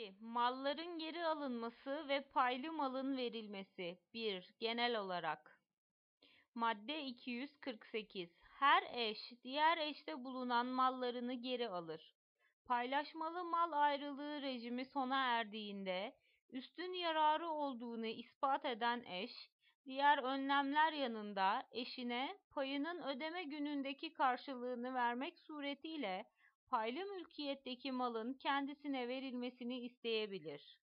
Malların geri alınması ve paylı malın verilmesi. 1. Genel olarak. Madde 248. Her eş, diğer eşte bulunan mallarını geri alır. Paylaşmalı mal ayrılığı rejimi sona erdiğinde, üstün yararı olduğunu ispat eden eş, diğer önlemler yanında eşine payının ödeme günündeki karşılığını vermek suretiyle paylı mülkiyetteki malın kendisine verilmesini isteyebilir.